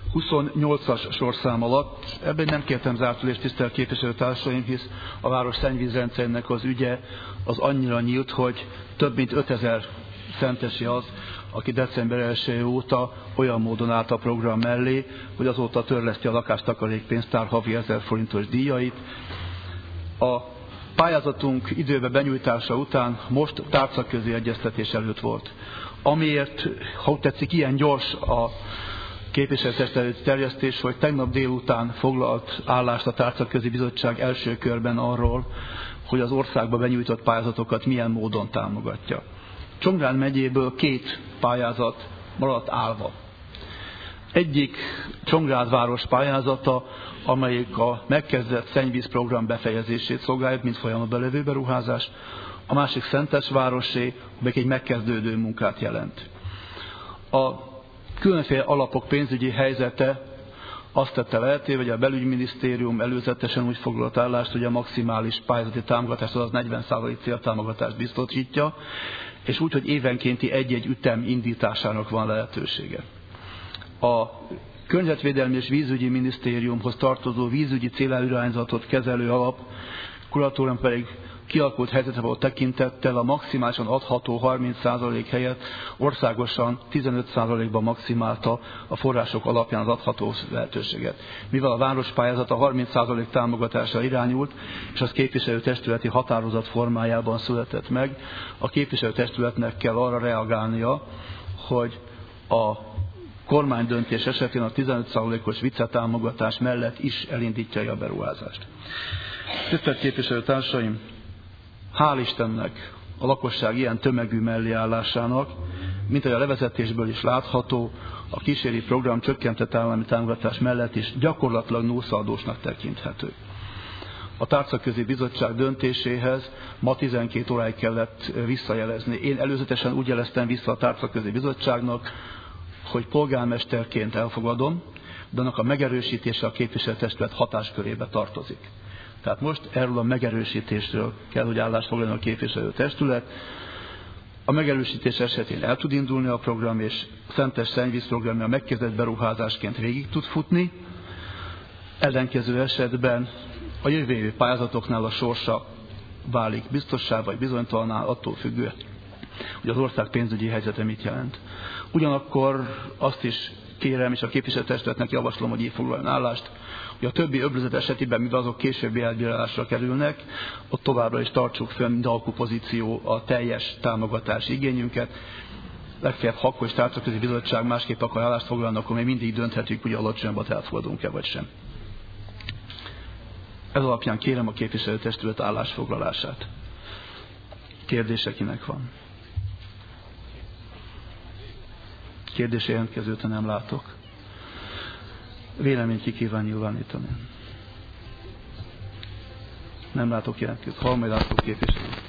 28-as sorszám alatt. Ebben nem kértem zárt ülést, tisztelt képviselőtársaim, hisz a város szennyvízrendszerének az ügye az annyira nyílt, hogy több mint 5000 szentesi az, aki december 1 óta olyan módon állt a program mellé, hogy azóta törleszti a lakástakarékpénztár havi 1000 forintos díjait. A pályázatunk időbe benyújtása után most tárcaközi egyeztetés előtt volt. Amiért, ha úgy tetszik, ilyen gyors a képviselőtestület terjesztés, hogy tegnap délután foglalt állást a tárcaközi bizottság első körben arról, hogy az országba benyújtott pályázatokat milyen módon támogatja. Csongrád megyéből 2 pályázat maradt állva. Egyik Csongrád város pályázata, amelyik a megkezdett szennyvízprogram befejezését szolgálja, mint folyamatban lévő beruházás, a másik Szentesvárosé, amelyik egy megkezdődő munkát jelent. A különféle alapok pénzügyi helyzete azt tette lehetővé, hogy a belügyminisztérium előzetesen úgy foglalt állást, hogy a maximális pályázati támogatást, az 40% céltámogatást biztosítja, és úgy, hogy évenkénti egy-egy ütem indításának van lehetősége. A Környezetvédelmi és Vízügyi Minisztériumhoz tartozó vízügyi célirányzatot kezelő alap kuratórium pedig kialakult helyzetre való tekintettel a maximálisan adható 30% helyett országosan 15%-ban maximálta a források alapján az adható lehetőséget. Mivel a várospályázat a 30% támogatásra irányult, és az képviselőtestületi határozat formájában született meg, a képviselőtestületnek kell arra reagálnia, hogy a kormánydöntés esetén a 15%-os viccetámogatás mellett is elindítja a beruházást. Tisztelt képviselőtársaim! Hál' Istennek a lakosság ilyen tömegű melléállásának, mint ahogy a levezetésből is látható, a kíséri program csökkentett állami támogatás mellett is gyakorlatilag nullszaldósnak tekinthető. A tárcaközi bizottság döntéséhez ma 12 óráig kellett visszajelezni. Én előzetesen úgy jeleztem vissza a tárcaközi bizottságnak, hogy polgármesterként elfogadom, de annak a megerősítése a képviselőtestület hatáskörébe tartozik. Tehát most erről a megerősítésről kell, hogy állást foglaljon a képviselőtestület. A megerősítés esetén el tud indulni a program, és a Szentes szennyvízprogramja megkezdett beruházásként végig tud futni. Ellenkező esetben a jövő évi pályázatoknál a sorsa válik biztossá vagy bizonytalanná, attól függően, hogy az ország pénzügyi helyzete mit jelent. Ugyanakkor azt is kérem, és a képviselőtestületnek javaslom, hogy így foglaljon állást, hogy a többi öblözet esetében, mivel azok későbbi elbírálásra kerülnek, ott továbbra is tartsuk fönn, mint alkupozíció a teljes támogatási igényünket. Legfeljebb, ha akkor is tárcaközi bizottság másképp akar állást foglalni, akkor még mindig dönthetjük, hogy alacsonyabbat elfogadunk-e vagy sem. Ez alapján kérem a képviselőtestület állásfoglalását. Kérdése kinek van? Kérdés jelentkezőt nem látok. Véleményt ki kíván nyilvánítani. Nem látok jelentkezőt. Halmai László képviselő.